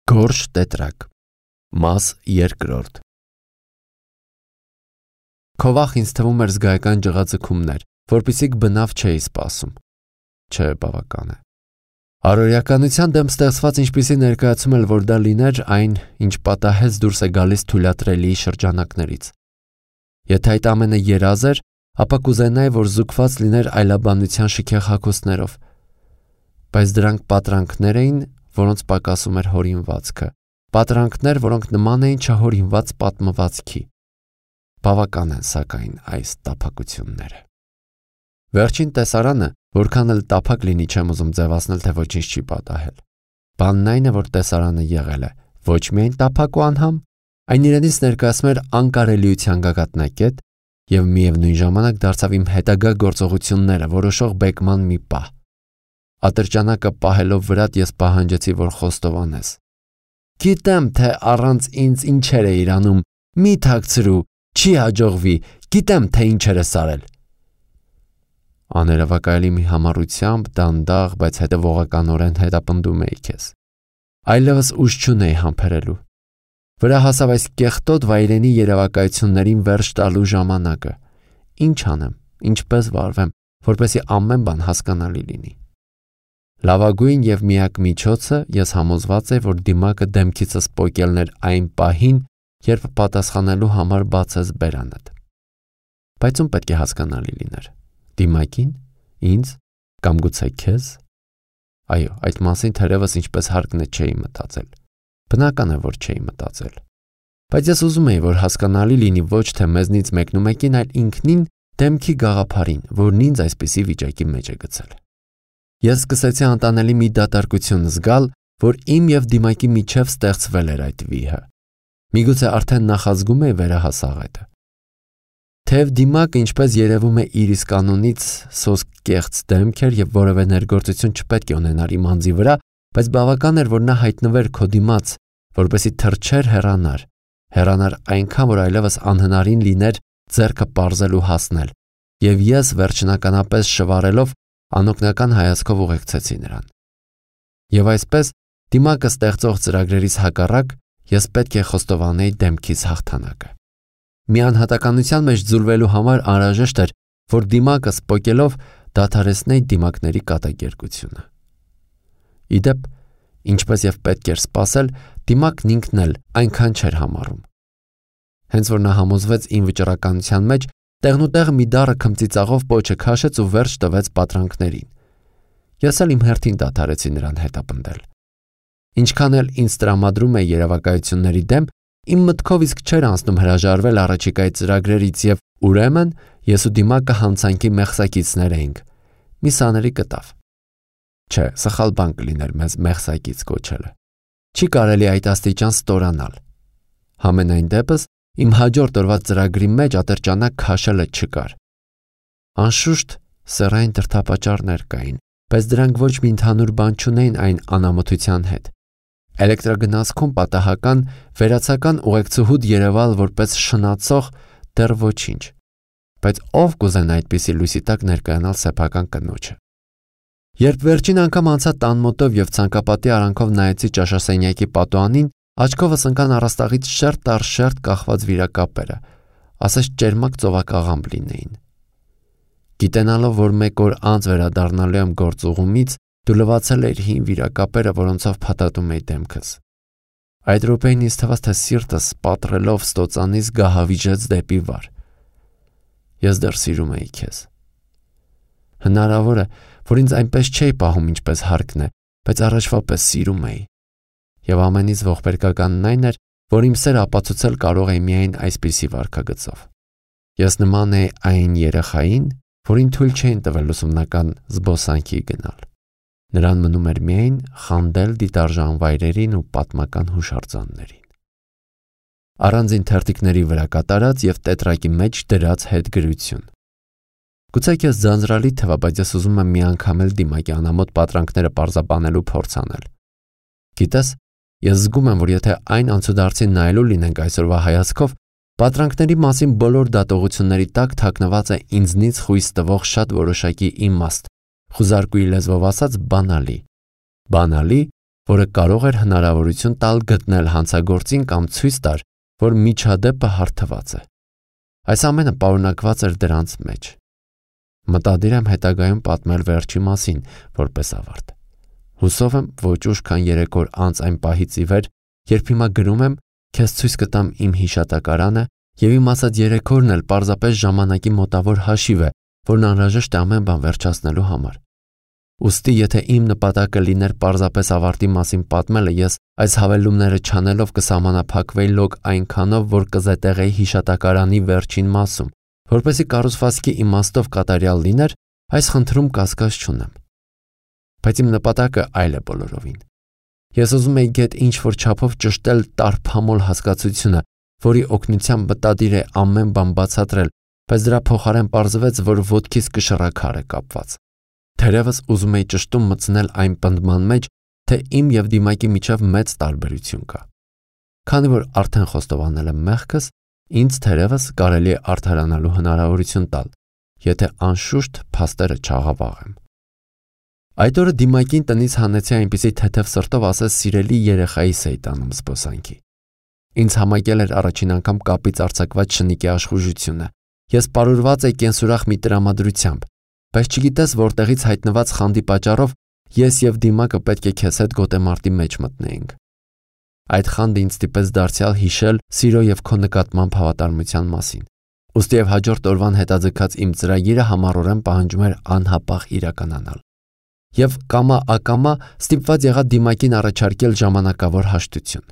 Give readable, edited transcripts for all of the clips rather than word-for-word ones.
Գորշ տետրակ, մաս 2։ Քո վախ ինձ թվում էր զգայական ջղաձգումներ, որպեսզի բնավ չէի սպասում։ Չէ, բավական է։ Առօրյականության դեմ ստեղծված ինչպիսի ներկայացում էլ որ դա լիներ, այն, ինչ պատահեց դուրս է գալիս թույլատրելի շրջանակներից։ Եթե այդ ամենը երազ էր, ապա կուզենայի, որ զուգված լիներ այլաբանության շքեղ հագուստներով։ Բայց դրանք պատրանքներ էին, որոնց պակասում էր հորինվածքը, պատրանքներ, որոնք նման էին չհորինված պատմվածքի։ Բավական են, սակայն, այս տափակությունները։ Վերջին տեսարանը, որքան էլ տափակ լինի, չեմ ուզում ձևացնել, թե ոչինչ չի պատահել։ Բանն այն է, որ տեսարանը եղել է ոչ միայն տափակ ու անհամ, այն իրենից ներկայացնում էր անկարելիության գագաթնակետ և միևնույն ժամանակ դարձավ իմ հետագա գործողությունները որոշող բեկման մի պահ։ Ատրճանակը պահելով վրատ ես պահանջեցի, որ խոստովանես։ Գիտեմ, թե առանց ինձ ինչեր էիր անում, մի թաքցրու, չի հաջողվի, գիտեմ, թե ինչեր ես արել։ Աներևակայելի մի համառությամբ, դանդաղ, բայց հետևողականորեն հետապնդում էի քեզ։ Այլևս ուժ չունեի համբերելու։ Վրա հասավ այս կեղտոտ վայրենի երևակայություններին վերջ տալու ժամանակը։ Ինչ անեմ, ինչպես վարվեմ, որպեսզի ամեն բան հասկանալի լինի։ Լավագույն և միակ միջոցը ես համոզված էի, որ դիմակը դեմքիցս պոկելն էր այն պահին, երբ պատասխանելու համար բացես բերանդ։ Բայց ում պետք է հասկանալի լիներ։ Դիմակին, ինձ, կամ գուցե քեզ։ Այո, այդ մասին թերևս ինչպես հարկն է չէի մտածել։ Բնական է, որ չէի մտածել։ Բայց ես ուզում էի, որ հասկանալի լինի ոչ թե մեզնից մեկնումեկին, այլ ինքնին դեմքի գաղափարին, որն ինձ այսպիսի վիճակի մեջ է գցել։ Ես սկսեցի անտանելի մի դատարկություն զգալ, որ իմ և դիմակի միջև ստեղծվել էր այդ վիհը։ Միգուցե արդեն նախազգում էի վերահասաղետը։ Թեև դիմակը, ինչպես երևում է իր իսկ անունից, սոսկ կեղծ դեմք էր և որևէ ներգործություն չպետք է ունենար իմ անձի վրա, բայց բավական էր, որ նա հայտնվեր քո դիմաց, որպեսզի թռչեր հեռանար այնքան, որ այլևս անհնարին լիներ ձեռքը պարզել ու հասնել, և ես վերջնականապես շվարելով անօգնական հայացքով ուղեկցեցի նրան։ Եվ այսպես, դիմակը ստեղծող ծրագրերից հակառակ, ես պետք է խոստովանեի դեմքից հաղթանակը։ Մի անհատականության մեջ ձուլվելու համար անհրաժեշտ էր, որ դիմակս պոկելով դադարեցնեի դիմակների կատակերգությունը։ Ի դեպ, ինչպես և պետք էր սպասել, դիմակն ինքն էլ այնքան չէր համառում։ Հենց որ նա համոզվեց իմ վճռականության մեջ, տեղնուտեղ մի դառը քմծիծաղով պոչը քաշեց ու վերջ տվեց պատրանքներին։ Ես էլ իմ հերթին դադարեցի նրան հետապնդել։ Ինչքան էլ ինձ տրամադրում է երևակայությունների դեմ, իմ մտքով իսկ չէր անցնում հրաժարվել առաջիկայի ծրագրերից և ուրեմն ես ու դիմակը հանցանքի մեղսակիցներ էինք։ Մի սաների կտավ։ Չէ, սխալ բան կլիներ մեզ մեղսակից կոչելը։ Չի կարելի այդ աստիճան ստորանալ։ Համենայն դեպս, իմ հաջորդ օրվա ծրագրի մեջ ատրճանակ քաշելը չկար։ Անշուշտ սեռային դրդապատճառներ կային, բայց դրանք ոչ մի ընդհանուր բան չունեին այն անամոթության հետ։ Էլեկտրագնացքում պատահական վերացական ուղեկցուհուդ երևալ որպես շնացող դեռ ոչինչ, բայց ով կուզենա այդպիսի լույսի տակ ներկայանալ սեփական կնոջը։ Երբ վերջին անգամ անցա տան մոտով և ցանկապատի արանքով նայեցի ճաշասենյակի պատուհանին, աչքովս ընկան առաստաղից շերտ առ շերտ կախված վիրակապերը, ասես ճերմակ ծովակաղամբ լինեին։ Գիտենալով, որ մեկ օր անց վերադառնալու եմ գործուղումից, դու լվացել էիր հին վիրակապերը, որոնցով փաթաթում էի դեմքս։ Այդ րոպեին ինձ թվաց, թե սիրտս պատռելով ստոծանից գահավիժեց դեպի վար։ Ես դեռ սիրում էի քեզ։ Հնարավոր է, որ ինձ այնպես չէի պահում, ինչպես հարկն է, բայց առաջվա պես սիրում էի։ Եվ ամենից ողբերգականն այն էր, որ իմ սերը ապացուցել կարող էի միայն այսպիսի վարքագծով։ Ես նման էի այն երեխային, որին թույլ չէին տվել ուսումնական զբոսանքի գնալ։ Նրան մնում էր միայն խանդել դիտարժան վայրերին ու պատմական հուշարձաններին։ Առանձին թերթիկների վրա կատարած և տետրակի մեջ դրած հետգրություն։ Գուցե քեզ ձանձրալի թվա, բայց ես ուզում եմ մի անգամ էլ դիմակի անամոթ պատրանքները պարզաբանելու փորձ անել։ Գիտես, ես զգում եմ, որ եթե այն անցուդարձին նայելու լինենք այսօրվա հայացքով, պատրանքների մասին բոլոր դատողությունների տակ թաքնված է ինձնից խույս տվող շատ որոշակի իմաստ, խուզարկուի լեզվով ասած բանալի։ Բանալի, որը կարող էր հնարավորություն տալ գտնել հանցագործին կամ ցույց տալ, որ միջադեպը հարթված է։ Այս ամենը պարունակված էր դրանց մեջ։ Մտադիր եմ հետագայում պատմել վերջի մասին, որպես ավարտ։ Հուսով եմ, ոչ ուշ քան 3 օր անց այն պահից ի վեր, երբ հիմա գրում եմ, քեզ ցույց կտամ իմ հիշատակարանը եւ իմ ասած 3 օրն էլ պարզապես ժամանակի մոտավոր հաշիվ է, որն անհրաժեշտ է ամեն բան վերջացնելու համար։ Ուստի եթե իմ նպատակը լիներ պարզապես ավարտի մասին պատմելը, ես այս հավելումները չանելով կսահմանափակվեի լոկ այնքանով, որ կզետեղեի հիշատակարանի վերջին մասում, որպեսզի կառուցվածքի իմաստով կատարյալ լիներ, այս խնդրում կասկած չունեմ։ Բայց իմ նպատակը այլ է բոլորովին։ Ես ուզում եի գետ ինչ-որ չափով ճշտել տարփամոլ հասկացությունը, որի օգնությամբ մտադիր է ամեն բան բացատրել, բայց դրա փոխարեն պարզվեց, որ ոտքիս կշռաքար է կապված։ Թերևս ուզում եի ճշտում մտցնել այն պնդման մեջ, թե իմ եւ դիմակի միջև մեծ տարբերություն կա։ Քանի որ արդեն խոստովանել եմ մեղքս, ինձ թերևս կարելի է արդարանալու հնարավորություն տալ, եթե անշուշտ փաստերը չաղավաղեմ։ Այդ օրը դիմակին տնից հանեցի այնպիսի թեթև սրտով ասես սիրելի երեխայիս էի տանում զբոսանքի։ Ինձ համակել էր առաջին անգամ կապից արձակված շնիկի աշխուժությունը։ Ես պարուրված էի կենսուրախ մի տրամադրությամբ, բայց չգիտես որտեղից հայտնված խանդի պատճառով ես եւ դիմակը պետք է քեզ հետ գոտեմարտի մեջ մտնեինք։ Այդ խանդը ինձ ստիպեց դարձյալ հիշել սիրո եւ քո նկատմամբ հավատարմության մասին։ Ուստի եւ հաջորդ օրվան հետաձգած իմ ծրագիրը համառորեն պահանջում էր անհապաղ իրականանալ։ Եվ կամա-ակամա ստիպված եղա դիմակին առաջարկել ժամանակավոր հաշտություն։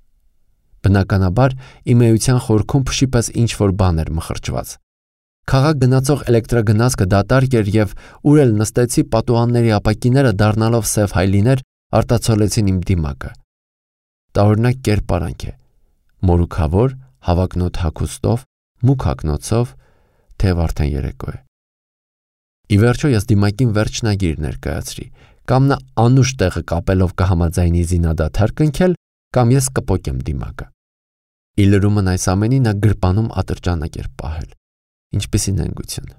Բնականաբար իմ էության խորքում փշի պես ինչ-որ բան էր մխրճված։ Քաղաք գնացող էլեկտրագնացքը դատարկ էր եւ ուր էլ նստեցի պատուհանների ապակիները դառնալով սև հայլիներ արտացոլեցին իմ դիմակը։ Տարօրինակ կերպարանք է։ Մորուքավոր, հավակնոտ հագուստով, մուգ հագնոցով, թեև արդեն երեկո է։ Ի վերջո ես դիմակին վերջնագիր ներկայացրի, կամ նա անուշ տեղը կապելով կհամաձայնի զինադադար կնքել, կամ ես կպոկեմ դիմակը։ Ի լրումն այս ամենի նա գրպանում ատրճանակ էր պահել։ Ինչպիսի նենգություն։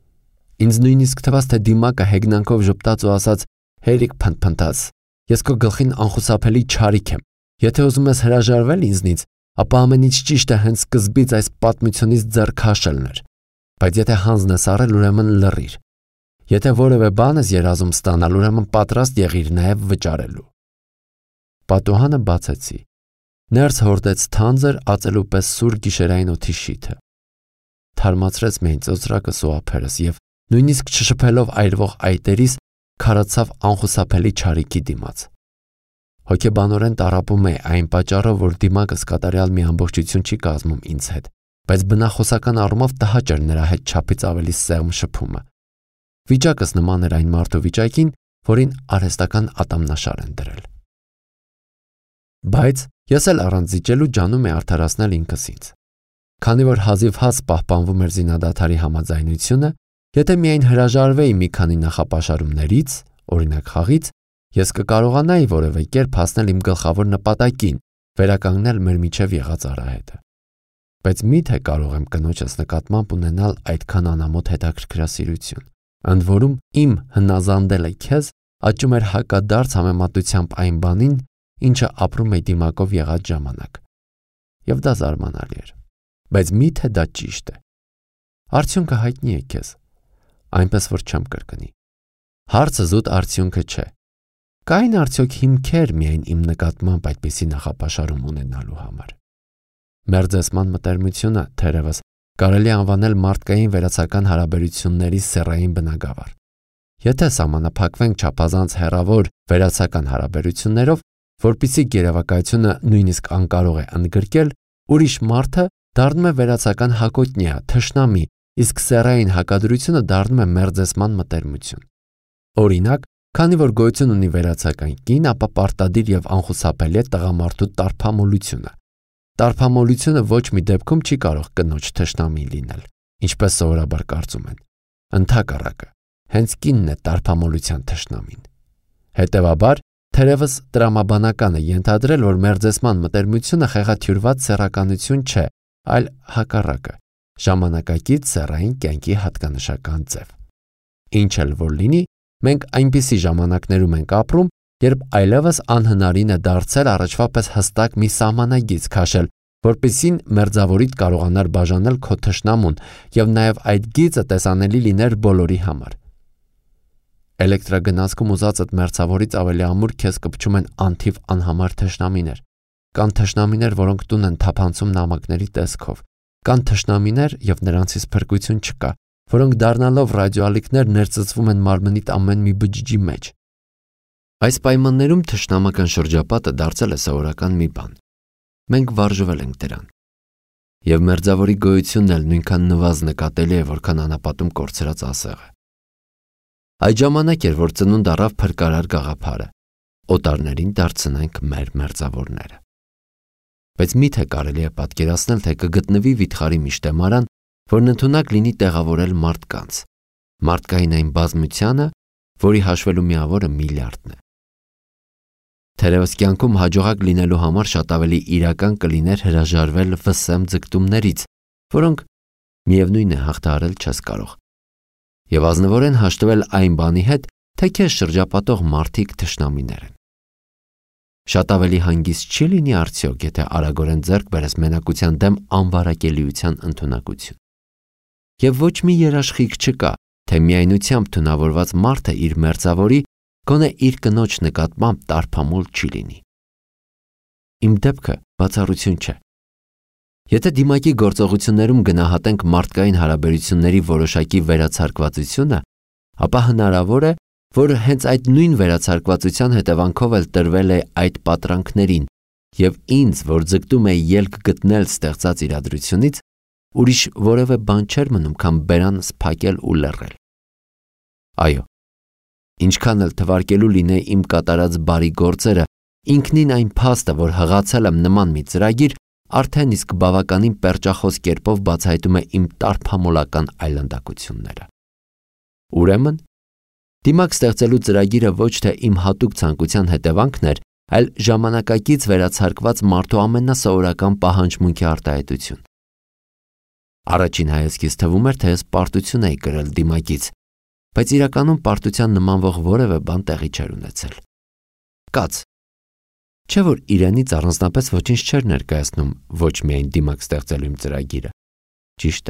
Ինձ նույնիսկ թվաց, թե դիմակը հեգնանքով ժպտաց ու ասաց. «Հերիք փնփնթաց, ես քո գլխին անխուսափելի չարիք եմ։ Եթե ուզում ես հրաժարվել ինձնից, ապա ամենից ճիշտը հենց սկզբից այս պատմությունից ձեռք քաշելն էր։ Բայց եթե հանձն ես առել, ուրեմն լռիր։ Եթե որևէ բան ես երազում ստանալ, ուրեմն պատրաստ եղիր նաև վճարելու»։ Պատուհանը բացեցի։ Ներս հորդեց թանձր ածելու պես սուր գիշերային օդի շիթը։ Թարմացրեց միայն ծոծրակս ու ափերս եւ նույնիսկ չշփելով այրվող այտերիս քարացավ անխուսափելի չարիքի դիմաց։ Հոգեբանորեն տառապում էի այն պատճառով, որ դիմակս կատարյալ մի ամբողջություն չի կազմում ինձ հետ, բայց բնախոսական առումով տհաճ էր նրա հետ չափից ավելի սեղմ շփումը։ Վիճակս նման էր այն մարդու վիճակին, որին արհեստական ատամնաշար են դրել։ Բայց ես էլ առանց զիջելու ջանում էի արդարացնել ինքս ինձ։ Քանի որ հազիվ-հազ պահպանվում էր զինադադարի համաձայնությունը, եթե միայն հրաժարվեի մի քանի նախապաշարումներից, օրինակ խաղից, ես կկարողանայի որևէ կերպ հասնել իմ գլխավոր նպատակին, վերականգնել մեր միջև եղած արահետը։ Բայց միթե կարող եմ կնոջս նկատմամբ ունենալ այդքան անամոթ հետաքրքրասիրություն, ընդ որում իմ հնազանդելը քեզ աճում էր հակադարձ համեմատությամբ այն բանին, ինչը ապրում է դիմակով եղած ժամանակ։ Եվ դա զարմանալի էր։ Բայց միթե դա ճիշտ է։ Արդյունքը հայտնի է քեզ, այնպես որ չեմ կրկնի։ Հարցը զուտ արդյունքը չէ։ Կային արդյոք հիմքեր միայն իմ նկատմամբ այդպիսի նախապաշարում ունենալու համար։ Մերձեսման մտերմությունը, թերևս, կարելի է անվանել մարդկային վերացական հարաբերությունների սեռային բնագավառ։ Եթե սահմանափակվենք չափազանց հեռավոր վերացական հարաբերություններով, որպիսի գերավակայությունը նույնիսկ անկարող է ընդգրկել, ուրիշ մարդը դառնում է վերացական հակոտնյա, թշնամի, իսկ սեռային հակադրությունը դառնում է մերձեսման մտերմություն։ Օրինակ, քանի որ գոյություն ունի վերացական կին, ապա պարտադիր եւ անխուսափելի է տղամարդու տարփամոլությունը։ Տարփամոլությունը ոչ մի դեպքում չի կարող կնոջ թշնամի լինել, ինչպես սովորաբար կարծում են։ Ընդհակառակը, հենց կինն է տարփամոլության թշնամին։ Հետևաբար, թերևս տրամաբանական է ենթադրել, որ մերձեսման մտերմությունը խեղաթյուրված սեռականություն չէ, այլ հակառակը, ժամանակակից սեռային կյանքի հատկանշական ձև։ Ինչ էլ որ լինի, մենք այնպիսի ժամանակներում ենք ապրում, երբ այլևս անհնարին է դարձել առաջվա պես հստակ մի սահմանագիծ քաշել, որպեսզի մերձավորիդ կարողանար բաժանել քո թշնամուն եւ նաեւ այդ գիծը տեսանելի լիներ բոլորի համար։ Էլեկտրագնացքում ուզածդ մերձավորից ավելի ամուր քեզ կպչում են անթիվ անհամար թշնամիներ։ Կան թշնամիներ, որոնք տուն են թափանցում նամակների տեսքով։ Կան թշնամիներ եւ նրանցից փրկություն չկա, որոնք դառնալով ռադիոալիքներ ներծծվում են մարմնիդ ամեն մի բջջի մեջ։ Այս պայմաններում թշնամական շրջապատը դարձել է սովորական մի բան։ Մենք վարժվել ենք դրան։ Եվ մերձավորի գոյությունն էլ նույնքան նվազ նկատելի է, որքան անապատում կորցրած ասեղը։ Այդ ժամանակ էր, որ ծնունդ առավ փրկարար գաղափարը։ Օտարներին դարձնենք մեր մերձավորները։ Բայց միթե կարելի է պատկերացնել, թե կգտնվի վիթխարի միշտեմարան, որն ընդունակ լինի տեղավորել մարդկանց, մարդկային այն բազմությանը, որի հաշվելու միավորը միլիարդն է։ Թերևս կյանքում հաջողակ լինելու համար շատ ավելի իրական կլիներ հրաժարվել վսեմ ձգտումներից, որոնք միևնույն է հաղթահարել չես կարող, եւ ազնվորեն հաշտվել այն բանի հետ, թե քեզ շրջապատող մարդիկ թշնամիներ են։ Շատ ավելի հանգիստ չի լինի արդյոք, եթե արագորեն ձեռք բերես մենակության դեմ անվարակելիության ընդունակություն։ Եվ ոչ մի երաշխիք չկա, թե միայնությամբ թունավորված մարդը իր մերձավորի գոնե իր կնոջ նկատմամբ տարփամոլ չի լինի։ Իմ դեպքը բացառություն չէ։ Եթե դիմակի գործողություններում գնահատենք մարդկային հարաբերությունների որոշակի վերացարկվածությունը, ապա հնարավոր է, որ հենց այդ նույն վերացարկվածության հետևանքով էլ տրվել է այդ պատրանքներին, եւ ինձ, որ ձգտում է ելք գտնել ստեղծած իրադրությունից, ուրիշ որևէ բան չէր մնում, քան բերան սփակել ու լռել։ Այո, ինչքան էլ թվարկելու լինե իմ կատարած բարի գործերը, ինքնին այն փաստը, որ հղացել եմ նման մի ծրագիր, արդեն իսկ բավականին պերճախոս կերպով բացահայտում է իմ տարփամոլական այլանդակությունները։ Ուրեմն, դիմակ ստեղծելու ծրագիրը ոչ թե իմ հատուկ ցանկության հետևանքն էր, այլ ժամանակակից վերացարկված մարդու ամենասովորական պահանջմունքի արտահայտություն։ Առաջին հայացքից թվում էր, թե ես պարտություն էի կրել դիմակից, բայց իրականում պարտության նմանվող որևէ բան տեղի չէր ունեցել։ Կաց, չէ՞ որ իրենից առանձնապես ոչինչ չէր ներկայացնում ոչ միայն դիմակ ստեղծելու իմ ծրագիրը։ Ճիշտ է։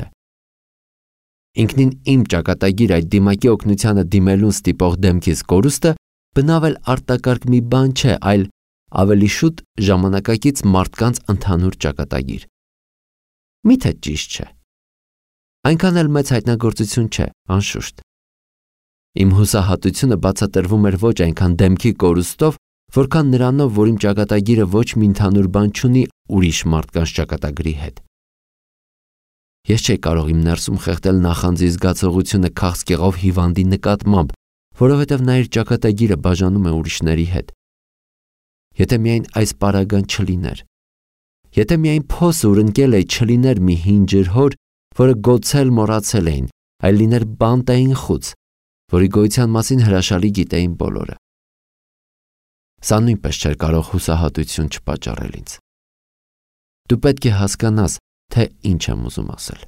Ինքնին իմ ճակատագիր այդ դիմակի օգնությանը դիմելուն ստիպող դեմքից կորուստը բնավ էլ արտակարգ մի բան չէ, այլ ավելի շուտ ժամանակակից մարդկանց ընդհանուր ճակատագիր։ Միթե ճիշտ չէ։ Այնքան էլ մեծ հայտնագործություն չէ, անշուշտ։ Իմ հուսահատությունը բացատրվում էր ոչ այնքան դեմքի կորուստով, որքան նրանով, որ իմ ճակատագիրը ոչ մի ընդհանուր բան չունի ուրիշ մարդկանց ճակատագրի հետ։ Ես չէի կարող իմ ներսում խեղդել նախանձի զգացողությունը քաղցկեղով հիվանդի նկատմամբ, որովհետև նա իր ճակատագիրը բաժանում է ուրիշների հետ։ Եթե միայն այս պարագան չլիներ, եթե միայն փոսը, որ ընկել է, չլիներ մի հին ջրհոր, որը գոցել մոռացել էին, այլ լիներ բանտային խուց, որի գոյության մասին հրաշալի գիտեին բոլորը։ Սա նույնպես չէր կարող հուսահատություն չպատճառել ինձ։ Դու պետք է հասկանաս, թե ինչ եմ ուզում ասել։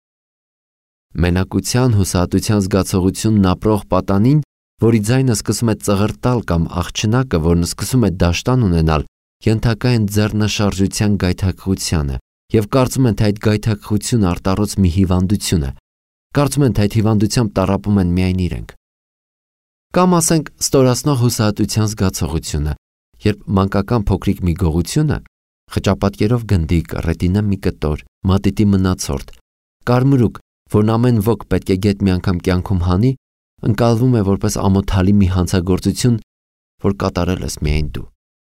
Մենակության, հուսահատության զգացողությունն ապրող պատանին, որի ձայնը սկսում է ծղրտալ կամ աղջնակը, որն սկսում է դաշտան ունենալ, ենթակա են ձեռնաշարժության գայթակղությանը եւ կարծում են, թե այդ գայթակղությունը արտառոց մի հիվանդություն է։ Կարծում են, թե այդ հիվանդությամբ տառապում են միայն իրենք։ Կամ ասենք ստորացնող հուսահատության զգացողությունը, երբ մանկական փոքրիկ մի գողությունը, խճապատկերով գնդիկ, ռետինա մի կտոր, մատիտի մնացորդ, կարմրուկ, որն ամեն ոք պետք է գետ մի անգամ կյանքում հանի, ընկալվում է որպես ամոթալի մի հանցագործություն, որ կատարել ես միայն դու։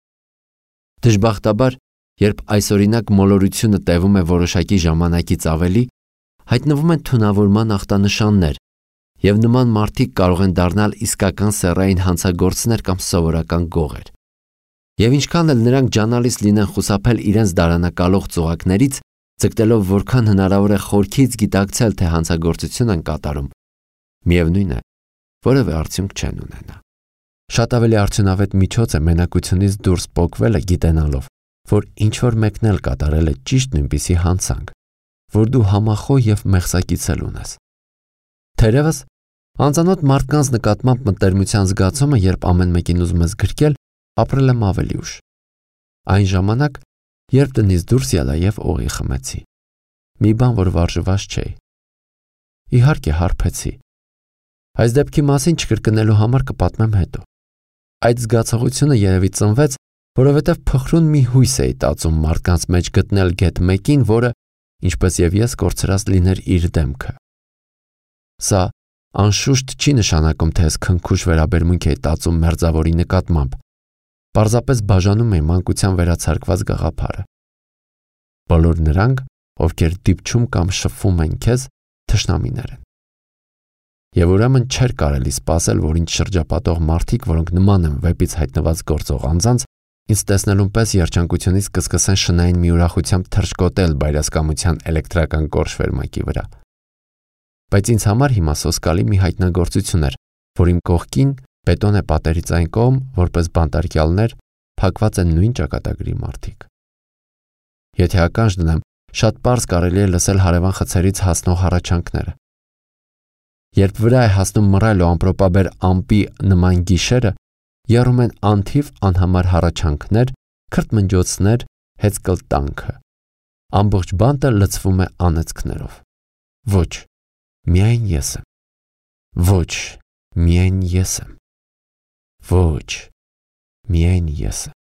Դժբախտաբար, երբ այսօրինակ մոլորությունը տևում է որոշակի ժամանակից ավելի, հայտնվում են թունավորման ախտանշաններ, եւ նման մարդիկ կարող են դառնալ իսկական սեռային հանցագործներ կամ սովորական գողեր։ Եվ ինչքան էլ նրանք ջանալիս լինեն խուսափել իրենց դարանակալող ծուղակներից, ձգտելով որքան հնարավոր է խորքից գիտակցել, թե հանցագործություն են կատարում, միևնույն է, որևէ արդյունք չեն ունենա։ Շատ ավելի արդյունավետ միջոց է մենակությունից դուրս պոկվելը գիտենալով, որ ինչ-որ մեկն էլ կատարել է ճիշտ նույնպիսի հանցանք, որ դու համախոհ եւ մեղսակիցել ունես։ Թերևս անծանոթ մարդկանց նկատմամբ մտերմության զգացումը, երբ ամեն մեկին ուզում ես գրկել, ապրել եմ ավելի ուշ։ Այն ժամանակ, երբ տնից դուրս ելա եւ օղի խմեցի։ Մի բան, որ վարժված չէի։ Իհարկե հարբեցի։ Այս դեպքի մասին չկրկնելու համար կպատմեմ հետո։ Այդ զգացողությունը երևի ծնվեց, որովհետև փխրուն մի հույս էի տածում մարդկանց մեջ գտնել գետ մեկին, որը, ինչպես եւ ես, կորցրած լիներ իր դեմքը։ Սա անշուշտ չի նշանակում, թե ես քնքուշ վերաբերմունք էի տածում մերձավորի նկատմամբ։ Պարզապես բաժանում էի մանկության վերացարկված գաղափարը։ Բոլոր նրանք, ովքեր դիպչում կամ շփվում են քեզ, թշնամիներ են։ Եվ ուրեմն չէր կարելի սպասել, որ ինձ շրջապատող մարդիկ, որոնք նման են վեպից հայտնված գործող անձանց, ինձ տեսնելուն պես երջանկությունից կսկսեն շնային մի ուրախությամբ թռչկոտել բայրասկամության էլեկտրական կորշ վերմակի վրա։ Բայց ինձ համար հիմա սոսկալի մի հայտնագործություն էր, որ իմ կողքին բետոնե պատերից այն կողմ, որպես բանտարկյալներ, փակված են նույն ճակատագրի մարդիկ։ Եթե ականջ դնեմ, շատ պարզ կարելի է լսել հարևան խցերից հասնող հառաչանքները։ Երբ վրա է հասնում մռայլ ու ամպրոպաբեր ամպի նման գիշերը, եռում են անթիվ անհամար հառաչանքներ, քրթմնջոցներ, հեծկլտանքը։ Ամբողջ բանտը լցվում է անեծքներով։ Ոչ, միայն ես եմ։ Ոչ, միայն ես եմ։ Ոչ, միայն ես եմ։